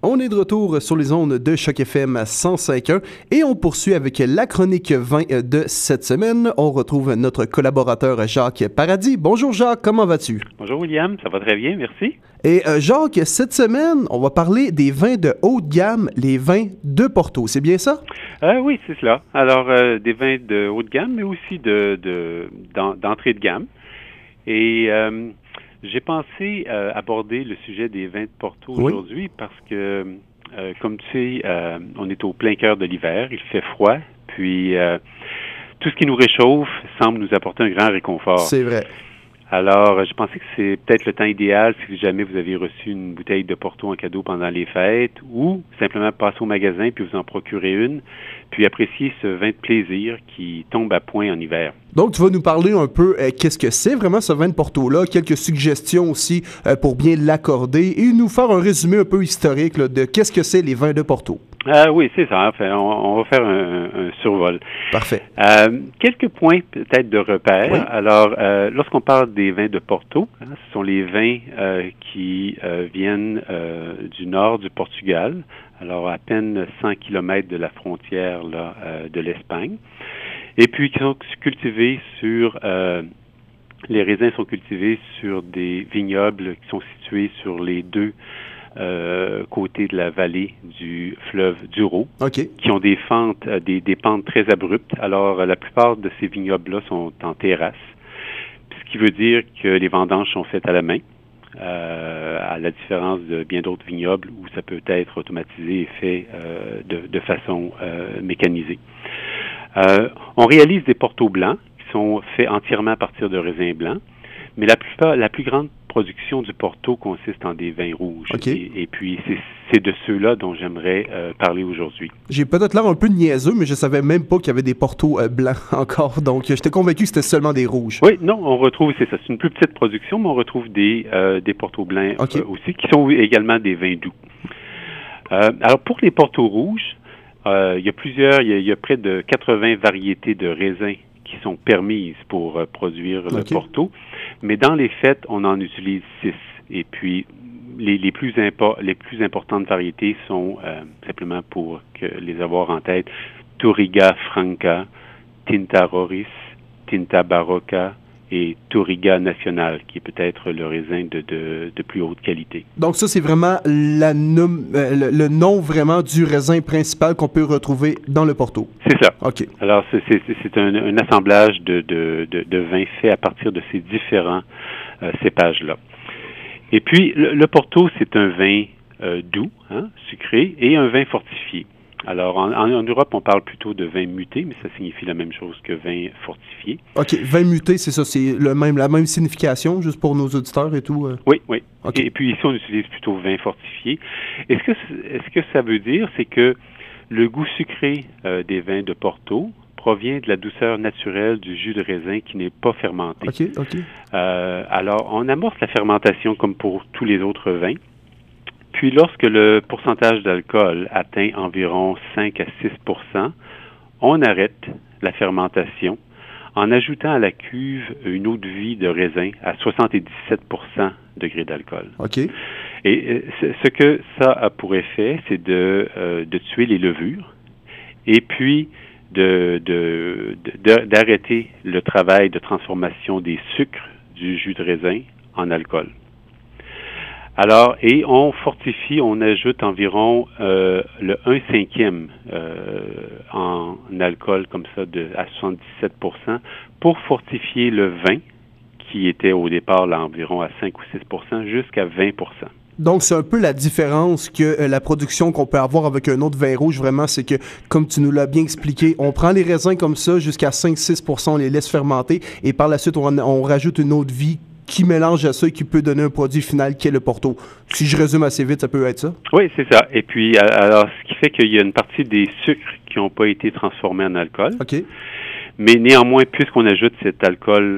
On est de retour sur les ondes de Choc FM 105.1 et on poursuit avec la chronique vin de cette semaine. On retrouve notre collaborateur Jacques Paradis. Bonjour Jacques, comment vas-tu? Bonjour William, ça va très bien, merci. Et Jacques, cette semaine, on va parler des vins de haute gamme, les vins de Porto. C'est bien ça? Oui, c'est cela. Alors, des vins de haute gamme, mais aussi d'entrée de gamme. Et j'ai pensé aborder le sujet des vins de Porto aujourd'hui parce que, comme tu sais, on est au plein cœur de l'hiver, il fait froid, puis tout ce qui nous réchauffe semble nous apporter un grand réconfort. C'est vrai. Alors, je pensais que c'est peut-être le temps idéal si jamais vous avez reçu une bouteille de Porto en cadeau pendant les fêtes ou simplement passer au magasin puis vous en procurer une, puis apprécier ce vin de plaisir qui tombe à point en hiver. Donc, tu vas nous parler un peu qu'est-ce que c'est vraiment ce vin de Porto-là, quelques suggestions aussi pour bien l'accorder et nous faire un résumé un peu historique là, de qu'est-ce que c'est les vins de Porto. Oui, c'est ça. Enfin, on va faire un survol. Parfait. Quelques points peut-être de repère. Oui. Alors, lorsqu'on parle des vins de Porto, ce sont les vins qui viennent du nord du Portugal, alors à peine 100 km de la frontière là, de l'Espagne, et puis qui sont cultivés sur... les raisins sont cultivés sur des vignobles qui sont situés sur les deux côté de la vallée du fleuve Douro, qui ont des fentes, des pentes très abruptes. Alors, la plupart de ces vignobles-là sont en terrasse, ce qui veut dire que les vendanges sont faites à la main, à la différence de bien d'autres vignobles où ça peut être automatisé et fait de façon mécanisée. On réalise des Portos blancs qui sont faits entièrement à partir de raisins blancs, mais la plus grande production du Porto consiste en des vins rouges. Et puis, c'est de ceux-là dont j'aimerais parler aujourd'hui. J'ai peut-être l'air un peu niaiseux, mais je savais même pas qu'il y avait des Portos blancs encore. Donc, j'étais convaincu que c'était seulement des rouges. Oui, non, on retrouve, c'est ça, c'est une plus petite production, mais on retrouve des Portos blancs aussi, qui sont également des vins doux. Alors, pour les Portos rouges, il y a près de 80 variétés de raisins qui sont permises pour produire le Porto. Mais dans les faits, on en utilise 6. Et puis, les plus importantes variétés sont, simplement pour les avoir en tête, Touriga Franca, Tinta Roriz, Tinta Barroca et Touriga Nacional, qui est peut-être le raisin de plus haute qualité. Donc ça, c'est vraiment le nom vraiment du raisin principal qu'on peut retrouver dans le Porto. C'est ça. OK. Alors, c'est un assemblage de vins faits à partir de ces différents cépages-là. Et puis, le Porto, c'est un vin doux, sucré, et un vin fortifié. Alors, en Europe, on parle plutôt de vin muté, mais ça signifie la même chose que vin fortifié. OK, vin muté, c'est ça, c'est la même signification, juste pour nos auditeurs et tout? Oui. Okay. Et puis ici, on utilise plutôt vin fortifié. Est-ce que ça veut dire, c'est que le goût sucré des vins de Porto provient de la douceur naturelle du jus de raisin qui n'est pas fermenté. OK. Alors, on amorce la fermentation comme pour tous les autres vins. Puis, lorsque le pourcentage d'alcool atteint environ 5 à 6 %, on arrête la fermentation en ajoutant à la cuve une eau de vie de raisin à 77 degrés d'alcool. OK. Et ce que ça a pour effet, c'est de tuer les levures et puis d'arrêter le travail de transformation des sucres du jus de raisin en alcool. Alors, et on fortifie, on ajoute environ le 1/5 en alcool comme ça à 77 % pour fortifier le vin qui était au départ là, environ à 5 ou 6 % jusqu'à 20 %. Donc, c'est un peu la différence que la production qu'on peut avoir avec un autre vin rouge, vraiment, c'est que, comme tu nous l'as bien expliqué, on prend les raisins comme ça jusqu'à 5-6 %, on les laisse fermenter et par la suite, on rajoute une eau de vie qui mélange à ça et qui peut donner un produit final qui est le Porto. Si je résume assez vite, ça peut être ça? Oui, c'est ça. Et puis, alors, ce qui fait qu'il y a une partie des sucres qui n'ont pas été transformés en alcool. OK. Mais néanmoins, puisqu'on ajoute cet alcool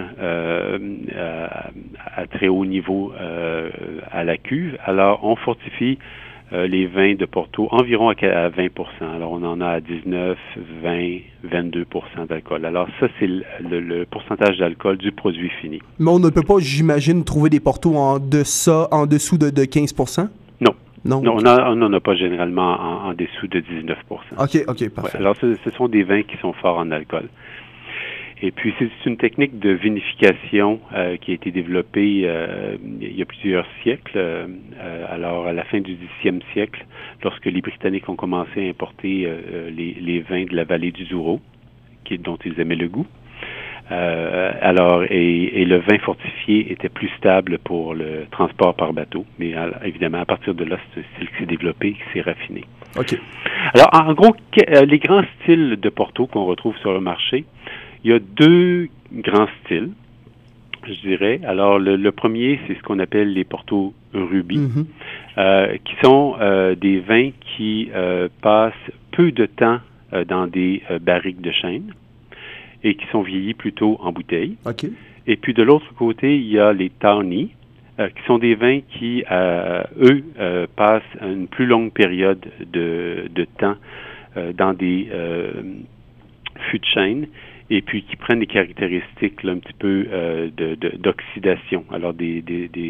à très haut niveau à la cuve, alors on fortifie les vins de Porto environ à 20 %. Alors, on en a à 19, 20, 22 % d'alcool. Alors, ça, c'est le pourcentage d'alcool du produit fini. Mais on ne peut pas, j'imagine, trouver des Portos en dessous de 15 %? Non. Non, on n'en a pas généralement en dessous de 19%. OK, parfait. Ouais, alors, ce sont des vins qui sont forts en alcool. Et puis, c'est une technique de vinification qui a été développée il y a plusieurs siècles. Alors, à la fin du 10e siècle, lorsque les Britanniques ont commencé à importer les vins de la vallée du Douro, dont ils aimaient le goût. Et le vin fortifié était plus stable pour le transport par bateau. Mais évidemment, à partir de là, c'est un style qui s'est développé, qui s'est raffiné. OK. Alors, en gros, les grands styles de Porto qu'on retrouve sur le marché, il y a deux grands styles, je dirais. Alors, le premier, c'est ce qu'on appelle les Porto Ruby, qui sont des vins qui passent peu de temps dans des barriques de chêne et qui sont vieillis plutôt en bouteille. Okay. Et puis, de l'autre côté, il y a les Tawny, qui sont des vins qui, eux, passent une plus longue période de temps dans des fûts de chêne et puis qui prennent des caractéristiques là, un petit peu d'oxydation. Alors des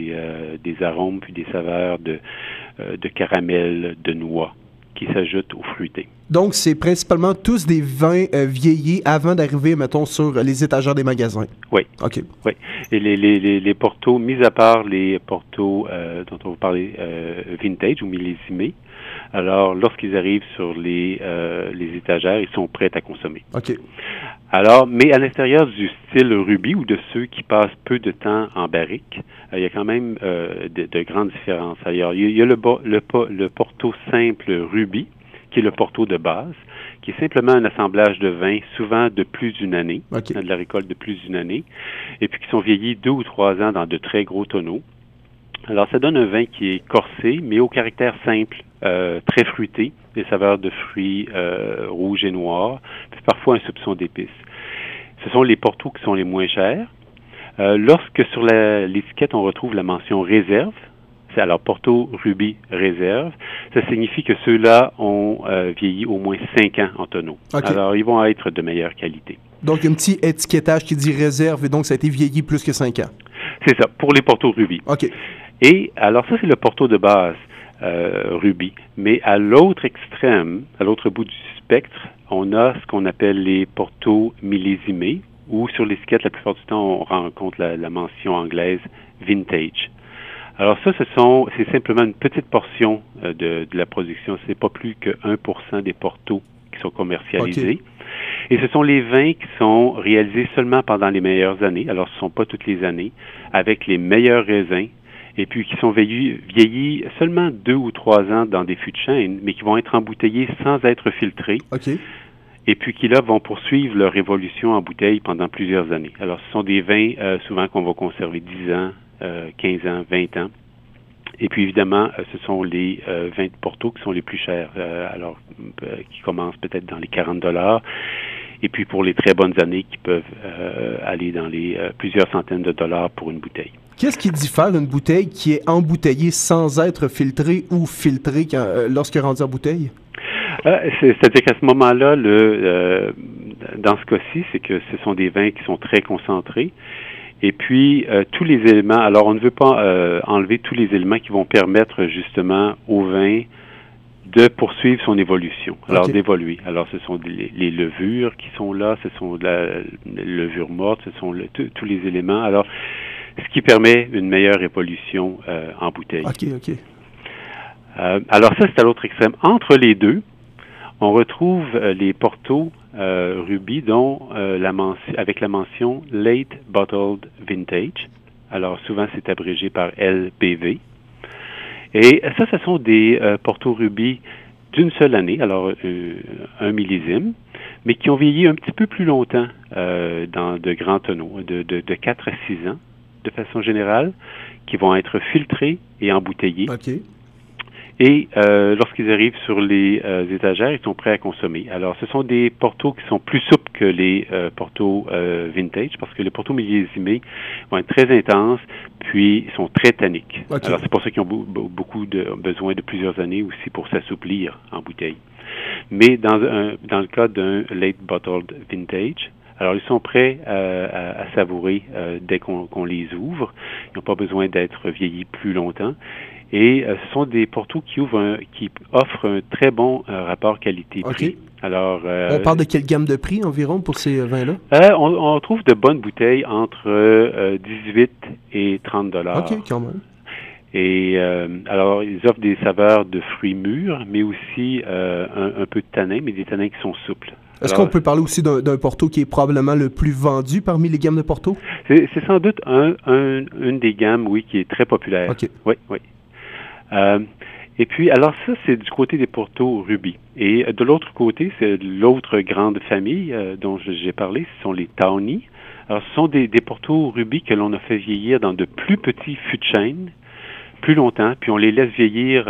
arômes puis des saveurs de caramel, de noix qui s'ajoutent aux fruités. Donc, c'est principalement tous des vins vieillis avant d'arriver, mettons, sur les étagères des magasins. Oui. OK. Oui. Et les Porto, mis à part les Porto dont on va parler vintage ou millésimés, alors lorsqu'ils arrivent sur les étagères, ils sont prêts à consommer. OK. Alors, mais à l'intérieur du style Ruby ou de ceux qui passent peu de temps en barrique, il y a quand même de grandes différences. Alors, il y a le Porto simple Ruby, qui est le Porto de base, qui est simplement un assemblage de vins, souvent de plus d'une année, okay. De la récolte de plus d'une année, et puis qui sont vieillis 2 ou 3 ans dans de très gros tonneaux. Alors, ça donne un vin qui est corsé, mais au caractère simple, très fruité, des saveurs de fruits rouges et noirs, puis parfois un soupçon d'épices. Ce sont les Portos qui sont les moins chers. Lorsque sur l'étiquette, on retrouve la mention réserve, c'est alors Porto Ruby réserve, ça signifie que ceux-là ont vieilli au moins 5 ans en tonneau. Okay. Alors, ils vont être de meilleure qualité. Donc, un petit étiquetage qui dit réserve, et donc ça a été vieilli plus que 5 ans. C'est ça, pour les Porto Ruby. OK. Et alors, ça, c'est le Porto de base. Ruby. Mais à l'autre extrême, à l'autre bout du spectre, on a ce qu'on appelle les Porto millésimés, où sur l'étiquette, la plupart du temps, on rencontre la mention anglaise vintage. Alors ça, c'est simplement une petite portion de la production. C'est pas plus que 1% des Portos qui sont commercialisés. Okay. Et ce sont les vins qui sont réalisés seulement pendant les meilleures années. Alors, ce ne sont pas toutes les années, avec les meilleurs raisins, et puis qui sont vieillis seulement 2 ou 3 ans dans des fûts de chêne, mais qui vont être embouteillés sans être filtrés. Okay. Et puis qui, là, vont poursuivre leur évolution en bouteille pendant plusieurs années. Alors, ce sont des vins, souvent, qu'on va conserver 10 ans, 15 ans, 20 ans. Et puis, évidemment, ce sont les vins de Porto qui sont les plus chers, qui commencent peut-être dans les $40. Et puis, pour les très bonnes années, qui peuvent aller dans les plusieurs centaines de dollars pour une bouteille. Qu'est-ce qui diffère d'une bouteille qui est embouteillée sans être filtrée ou filtrée lorsqu'elle est rendue en bouteille? C'est-à-dire qu'à ce moment-là, dans ce cas-ci, c'est que ce sont des vins qui sont très concentrés. Et puis, tous les éléments, alors on ne veut pas enlever tous les éléments qui vont permettre justement au vin de poursuivre son évolution, alors okay. d'évoluer. Alors, ce sont les levures qui sont là, ce sont la levure morte, ce sont tous les éléments. Alors, ce qui permet une meilleure évolution en bouteille. OK. Alors ça, c'est à l'autre extrême. Entre les deux, on retrouve les Porto Ruby dont avec la mention Late Bottled Vintage. Alors souvent, c'est abrégé par LBV. Et ça, ce sont des Porto Ruby d'une seule année, alors un millésime, mais qui ont vieilli un petit peu plus longtemps dans de grands tonneaux, de 4 à 6 ans, de façon générale, qui vont être filtrés et embouteillés. Okay. Et lorsqu'ils arrivent sur les étagères, ils sont prêts à consommer. Alors, ce sont des Portos qui sont plus souples que les Portos vintage, parce que les Portos millésimés vont être très intenses, puis ils sont très tanniques. Okay. Alors, c'est pour ça qu'ils ont besoin de plusieurs années aussi pour s'assouplir en bouteille. Mais dans le cas d'un late bottled vintage, alors, ils sont prêts à savourer dès qu'on les ouvre. Ils n'ont pas besoin d'être vieillis plus longtemps. Et ce sont des Portos qui offrent un très bon rapport qualité-prix. Okay. Alors, on parle de quelle gamme de prix environ pour ces vins-là? On trouve de bonnes bouteilles entre 18 et 30 $. OK, quand même. Et alors, ils offrent des saveurs de fruits mûrs, mais aussi un peu de tanins, mais des tanins qui sont souples. Est-ce qu'on peut parler aussi d'un Porto qui est probablement le plus vendu parmi les gammes de Porto? C'est sans doute une des gammes, oui, qui est très populaire. OK. Oui, oui. Et puis, alors ça, c'est du côté des Portos Ruby. Et de l'autre côté, c'est l'autre grande famille dont j'ai parlé, ce sont les Tawny. Alors, ce sont des Portos Ruby que l'on a fait vieillir dans de plus petits fûts de chêne, plus longtemps, puis on les laisse vieillir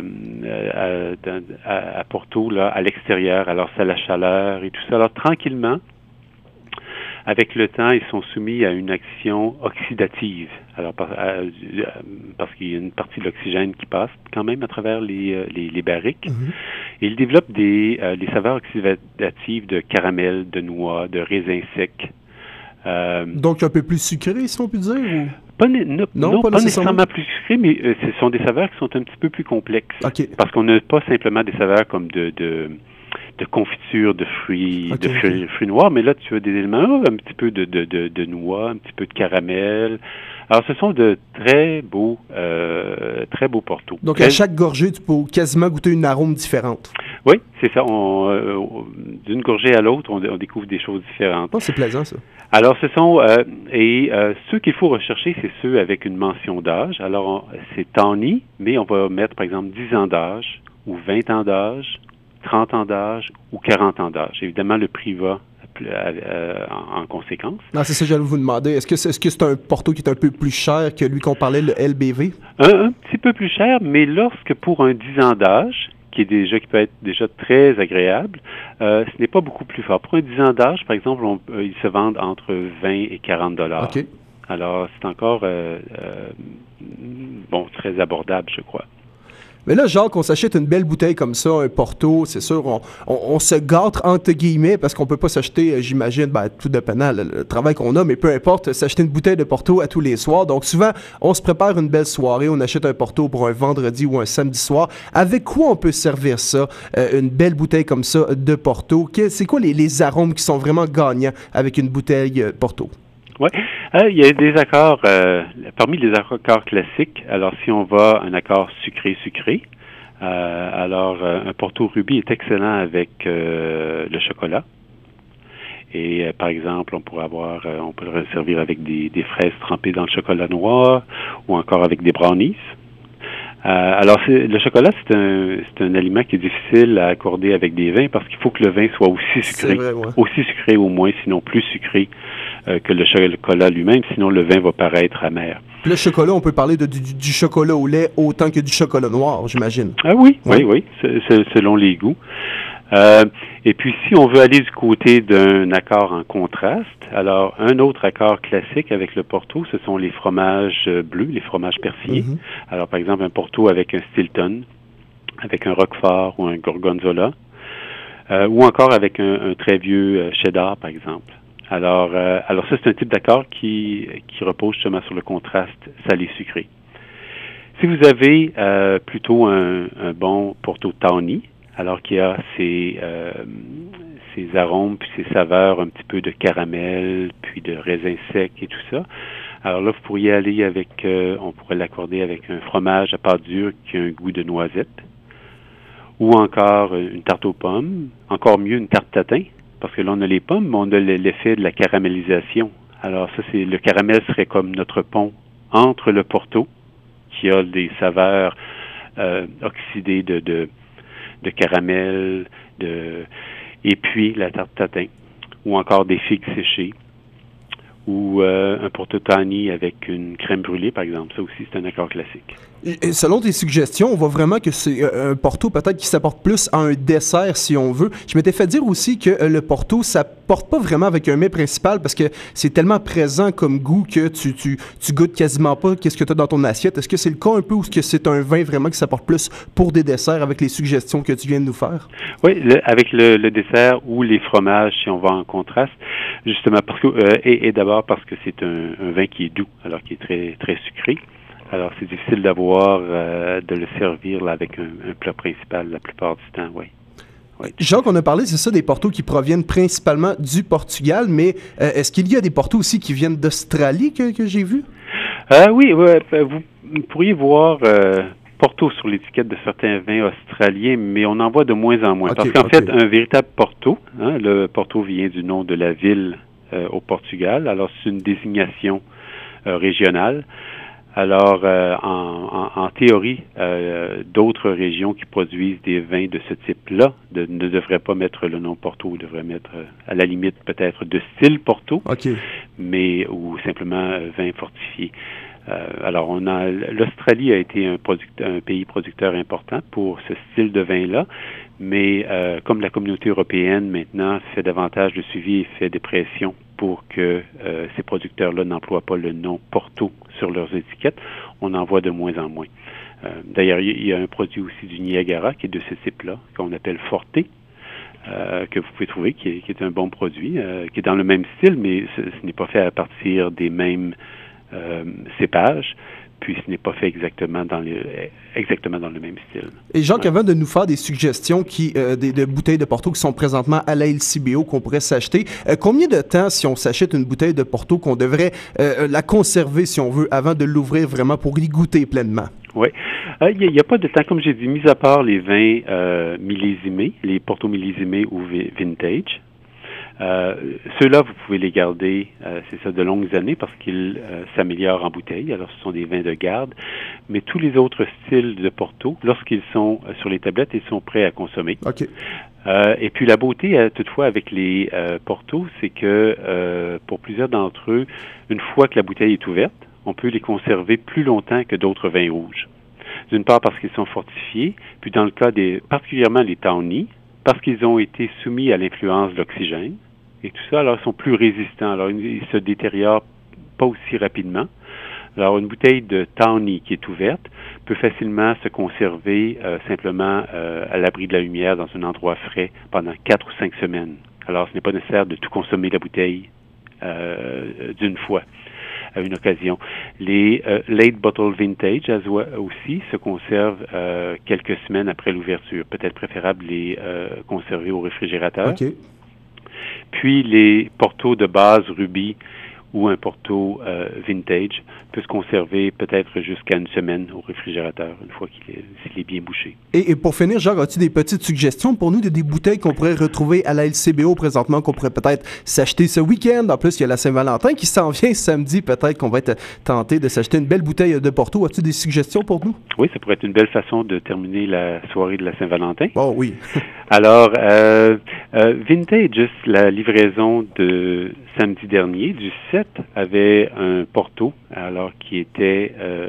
à Porto, là, à l'extérieur. Alors, c'est la chaleur et tout ça. Alors, tranquillement, avec le temps, ils sont soumis à une action oxydative. Alors, parce qu'il y a une partie de l'oxygène qui passe quand même à travers les barriques. Mm-hmm. Et ils développent les saveurs oxydatives de caramel, de noix, de raisins secs. Donc un peu plus sucré, si on peut dire? Ou... Pas nécessairement plus sucré, mais ce sont des saveurs qui sont un petit peu plus complexes. Okay. Parce qu'on n'a pas simplement des saveurs comme de confiture de fruits, fruits noirs, mais là, tu as des éléments, un petit peu de noix, un petit peu de caramel. Alors, ce sont de très beaux Portos. Donc, à chaque gorgée, tu peux quasiment goûter une arôme différente. Oui, c'est ça. D'une gorgée à l'autre, on découvre des choses différentes. Oh, c'est plaisant, ça. Alors, ceux qu'il faut rechercher, c'est ceux avec une mention d'âge. Alors, c'est Tawny, mais on va mettre, par exemple, 10 ans d'âge, ou 20 ans d'âge, 30 ans d'âge, ou 40 ans d'âge. Évidemment, le prix va en conséquence. Non, c'est ça que j'allais vous demander. Est-ce que c'est un Porto qui est un peu plus cher que lui qu'on parlait, le LBV? Un petit peu plus cher, mais lorsque pour un 10 ans d'âge, qui peut être déjà très agréable, ce n'est pas beaucoup plus fort. Pour un 10 ans d'âge, par exemple, ils se vendent entre 20 et 40 $. OK. Alors, c'est encore très abordable, je crois. Mais là, Jacques, on s'achète une belle bouteille comme ça, un Porto, c'est sûr, on se gâte entre guillemets parce qu'on peut pas s'acheter, j'imagine, tout dépendant le travail qu'on a, mais peu importe, s'acheter une bouteille de Porto à tous les soirs. Donc souvent, on se prépare une belle soirée, on achète un Porto pour un vendredi ou un samedi soir. Avec quoi on peut servir ça, une belle bouteille comme ça de Porto? C'est quoi les arômes qui sont vraiment gagnants avec une bouteille Porto? Oui, il y a des accords, parmi les accords classiques, alors si on va un accord sucré-sucré, alors un Porto Ruby est excellent avec le chocolat. Et par exemple, on peut le servir avec des fraises trempées dans le chocolat noir ou encore avec des brownies. Alors, le chocolat, c'est un aliment qui est difficile à accorder avec des vins parce qu'il faut que le vin soit aussi sucré, aussi sucré au moins, sinon plus sucré que le chocolat lui-même, sinon le vin va paraître amer. Le chocolat, on peut parler du chocolat au lait autant que du chocolat noir, j'imagine. Ah oui, oui, selon les goûts. Et puis, si on veut aller du côté d'un accord en contraste, alors un autre accord classique avec le Porto, ce sont les fromages bleus, les fromages persillés. Mm-hmm. Alors, par exemple, un Porto avec un Stilton, avec un Roquefort ou un Gorgonzola, ou encore avec un très vieux cheddar, par exemple. Alors ça, c'est un type d'accord qui repose justement sur le contraste salé-sucré. Si vous avez plutôt un bon Porto Tawny, alors qu'il y a ces arômes puis ces saveurs un petit peu de caramel, puis de raisin sec et tout ça. Alors là, vous pourriez aller on pourrait l'accorder avec un fromage à pâte dure qui a un goût de noisette, ou encore une tarte aux pommes, encore mieux une tarte tatin, parce que là, on a les pommes, mais on a l'effet de la caramélisation. Alors ça, le caramel serait comme notre pont entre le Porto, qui a des saveurs oxydées de caramel, et puis la tarte tatin, ou encore des figues séchées, ou un Porto Tawny avec une crème brûlée, par exemple. Ça aussi, c'est un accord classique. Et selon tes suggestions, on voit vraiment que c'est un Porto peut-être qui s'apporte plus à un dessert, si on veut. Je m'étais fait dire aussi que le Porto, ça porte pas vraiment avec un mets principal parce que c'est tellement présent comme goût que tu goûtes quasiment pas qu'est-ce que tu as dans ton assiette. Est-ce que c'est le cas un peu ou est-ce que c'est un vin vraiment qui s'apporte plus pour des desserts avec les suggestions que tu viens de nous faire? Oui, avec le dessert ou les fromages, si on va en contraste, justement, parce que et d'abord parce que c'est un vin qui est doux, alors qui est très, très sucré. Alors, c'est difficile d'avoir, de le servir là, avec un plat principal la plupart du temps, oui. Oui. Jacques, on a parlé, c'est ça, des Portos qui proviennent principalement du Portugal, mais est-ce qu'il y a des Portos aussi qui viennent d'Australie que j'ai vus? Oui, vous pourriez voir Porto sur l'étiquette de certains vins australiens, mais on en voit de moins en moins. Parce qu'en fait, un véritable Porto, le Porto vient du nom de la ville au Portugal, alors c'est une désignation régionale. Alors, en théorie, d'autres régions qui produisent des vins de ce type-là ne devraient pas mettre le nom Porto, devraient mettre, à la limite, peut-être de style Porto, mais ou simplement vin fortifié. Alors, l'Australie a été un pays producteur important pour ce style de vin-là, mais comme la communauté européenne maintenant fait davantage de suivi et fait des pressions pour que ces producteurs-là n'emploient pas le nom Porto sur leurs étiquettes, on en voit de moins en moins. D'ailleurs, il y a un produit aussi du Niagara qui est de ce type-là, qu'on appelle Forte, que vous pouvez trouver, qui est un bon produit, qui est dans le même style, mais ce n'est pas fait à partir des mêmes cépages, puis ce n'est pas fait exactement dans le même style. Et Jacques, avant de nous faire des suggestions de bouteilles de Porto qui sont présentement à la LCBO qu'on pourrait s'acheter, combien de temps, si on s'achète une bouteille de Porto, qu'on devrait la conserver, si on veut, avant de l'ouvrir vraiment pour y goûter pleinement? Oui. Il n'y a pas de temps, comme j'ai dit, mis à part les vins millésimés, les Porto millésimés ou vintage. Ceux-là, vous pouvez les garder, c'est ça, de longues années parce qu'ils s'améliorent en bouteille. Alors, ce sont des vins de garde. Mais tous les autres styles de Porto, lorsqu'ils sont sur les tablettes, ils sont prêts à consommer. OK. Et puis, la beauté, toutefois, avec les Porto, c'est que pour plusieurs d'entre eux, une fois que la bouteille est ouverte, on peut les conserver plus longtemps que d'autres vins rouges. D'une part, parce qu'ils sont fortifiés, puis dans le cas particulièrement les Tawny, parce qu'ils ont été soumis à l'influence de l'oxygène. Et tout ça, alors, ils sont plus résistants. Alors, ils se détériorent pas aussi rapidement. Alors, une bouteille de Tawny qui est ouverte peut facilement se conserver simplement à l'abri de la lumière dans un endroit frais pendant 4 ou 5 semaines. Alors, ce n'est pas nécessaire de tout consommer la bouteille d'une fois, à une occasion. Les late bottle vintage aussi se conservent quelques semaines après l'ouverture. Peut-être préférable les conserver au réfrigérateur. Okay. Puis les Porto de base rubis ou un Porto vintage peut se conserver peut-être jusqu'à une semaine au réfrigérateur, une fois s'il est bien bouché. Et pour finir, Jacques, as-tu des petites suggestions pour nous de des bouteilles qu'on pourrait retrouver à la LCBO présentement, qu'on pourrait peut-être s'acheter ce week-end? En plus, il y a la Saint-Valentin qui s'en vient samedi. Peut-être qu'on va être tenté de s'acheter une belle bouteille de Porto. As-tu des suggestions pour nous? Oui, ça pourrait être une belle façon de terminer la soirée de la Saint-Valentin. Oh oui. Alors, Vintage, la livraison de samedi dernier, du 7, avait un Porto, alors qui était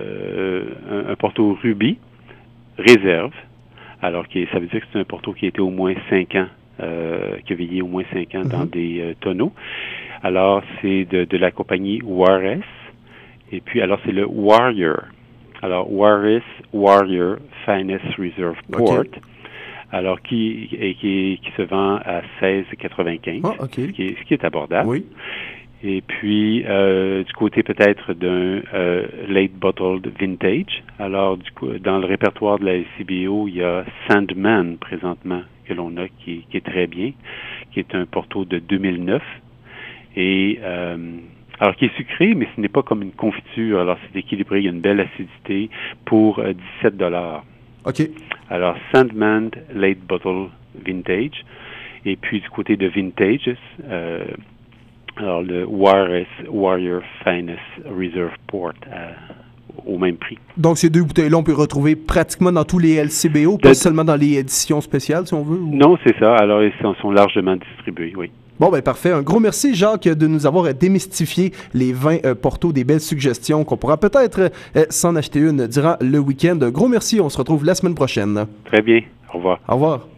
un Porto Rubis, réserve, alors ça veut dire que c'est un Porto qui était au moins 5 ans, qui a vieilli au moins 5 ans dans des tonneaux. Alors, c'est de la compagnie Juarez, et puis, alors, c'est le Warrior. Alors, Juarez Warrior Finest Reserve Port. Okay. Alors, qui se vend à 16,95, ce qui est abordable. Oui. Et puis, du côté peut-être d'un late bottled vintage. Alors, du coup, dans le répertoire de la LCBO, il y a Sandman présentement que l'on a qui est très bien, qui est un Porto de 2009. Et alors, qui est sucré, mais ce n'est pas comme une confiture. Alors, c'est équilibré, il y a une belle acidité pour $17. OK. Alors, Sandman Late Bottle Vintage. Et puis, du côté de Vintages, alors le Juarez Warrior Finest Reserve Port au même prix. Donc, ces deux bouteilles-là, on peut retrouver pratiquement dans tous les LCBO, pas seulement dans les éditions spéciales, si on veut? Ou... Non, c'est ça. Alors, ils sont largement distribués, oui. Bon, ben parfait. Un gros merci, Jacques, de nous avoir démystifié les vins Porto, des belles suggestions qu'on pourra peut-être s'en acheter une durant le week-end. Un gros merci. On se retrouve la semaine prochaine. Très bien. Au revoir. Au revoir.